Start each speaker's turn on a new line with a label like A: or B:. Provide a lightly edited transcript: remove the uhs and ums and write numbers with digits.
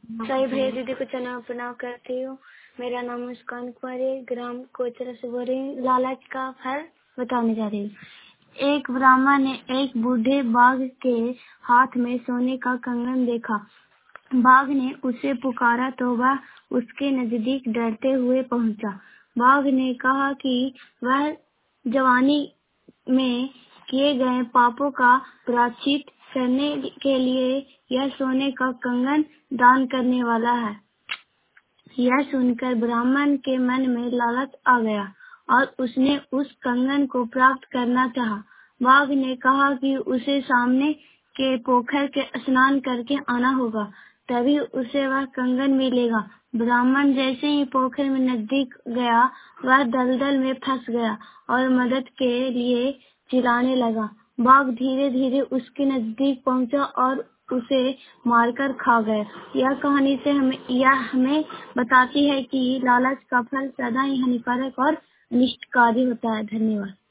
A: सही भैया दीदी को चना प्रणाम करती हूँ। मेरा नाम मुस्कान कुमार है, ग्राम कोचरा से बोल रही हूँ। लालच का फल बताने जा रही हूँ। एक ब्राह्मण ने एक बूढ़े बाघ के हाथ में सोने का कंगन देखा। बाघ ने उसे पुकारा तो वह उसके नजदीक डरते हुए पहुंचा। बाघ ने कहा कि वह जवानी में किए गए पापों का प्रायश्चित करने के लिए यह सोने का कंगन दान करने वाला है। यह सुनकर ब्राह्मण के मन में लालच आ गया और उसने उस कंगन को प्राप्त करना चाहा। बाघ ने कहा कि उसे सामने के पोखर के स्नान करके आना होगा, तभी उसे वह कंगन मिलेगा। ब्राह्मण जैसे ही पोखर में नजदीक गया, वह दलदल में फंस गया और मदद के लिए चिल्लाने लगा। बाघ धीरे धीरे उसके नजदीक पहुंचा और उसे मारकर खा गए। यह कहानी से हमें बताती है कि लालच का फल सदा ही हानिकारक और अनिष्टकारी होता है। धन्यवाद।